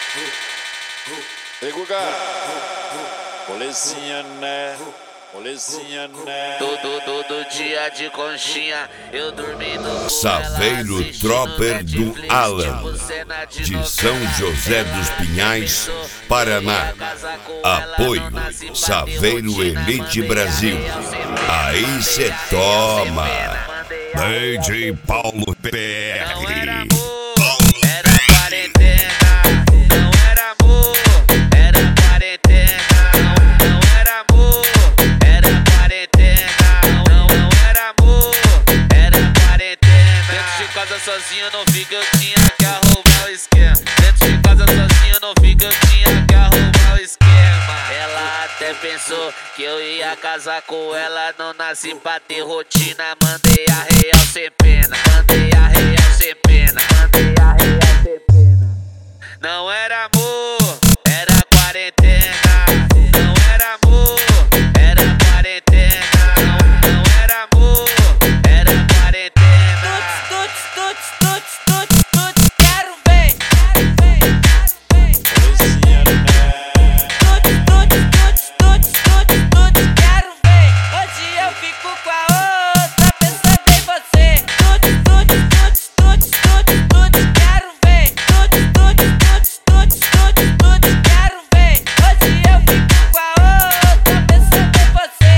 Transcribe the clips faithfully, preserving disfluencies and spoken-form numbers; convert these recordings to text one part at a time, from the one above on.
Ei, Guga, molecinha, né? Molecinha, né? Todo, todo dia de conchinha, eu dormindo com Saveiro ela, Tropper do Netflix, Alan, tipo cena de de novela. São José dos Pinhais, Ela Paraná. casar com ela, Apoio não nasci pra ter Saveiro rotina, Elite mandei Brasil. a real sem pena, Aí mandei cê a real sem toma. pena, mandei a real D J Paulo P Não era R. amor, era quarentena. Não era amor, era quarentena. Não era amor, era quarentena. Não, não era amor, era quarentena. Dentro de casa sozinho não fica, eu tinha que arrumar o esquema. Dentro de casa sozinho não fica, eu tinha que arrumar o esquema. Ela até pensou que eu ia casar com ela, não nasci pra ter rotina. Mandei a real sem pena, mandei a real sem pena, mandei a real sem pena. Não era amor, era quarentena. Não era amor, era quarentena. Não, não era amor, era quarentena. Tuts, tuts, tuts, tuts, tuts, quero ver. Molecinha, né? Tuts, tuts, tuts, tuts, tuts, quero ver. Hoje eu fico com a outra, pensando em você. Tuts, tuts, tuts, tuts, tuts, quero ver. Tuts, tuts, tuts, tuts, tuts, quero ver. Hoje eu fico com a outra, pensando em você.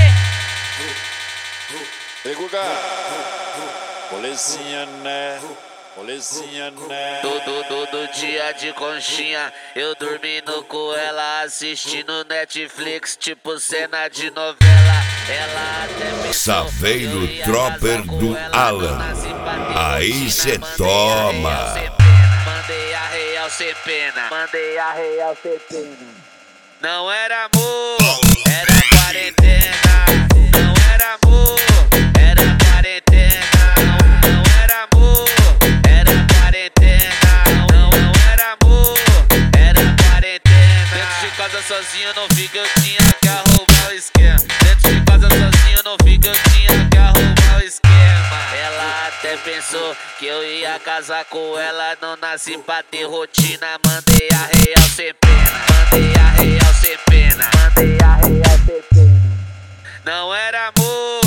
Ei, Guga, molecinha, né? Molecinha, né? Todo, todo dia de conchinha, eu dormindo com ela, assistindo Netflix, tipo cena de novela. Ela até pensou Saveiro que eu ia Tropper casar com do ela, Alan. não nasci pra ter Aí rotina, cê mandei a toma. real sem pena, mandei a real sem pena, mandei a real sem pena. Não era amor, era quarentena. Não era amor, era quarentena. Não, não era amor, era quarentena. Não, não era amor, era quarentena. Dentro de casa sozinho não fica, eu tinha que arrumar o esquema. Dentro de casa sozinho não fica, eu tinha que arrumar o esquema. Ela até pensou que eu ia casar com ela, não nasci pra ter rotina. Mandei a real sem pena, mandei a real sem pena, mandei a real sem pena. Não era amor,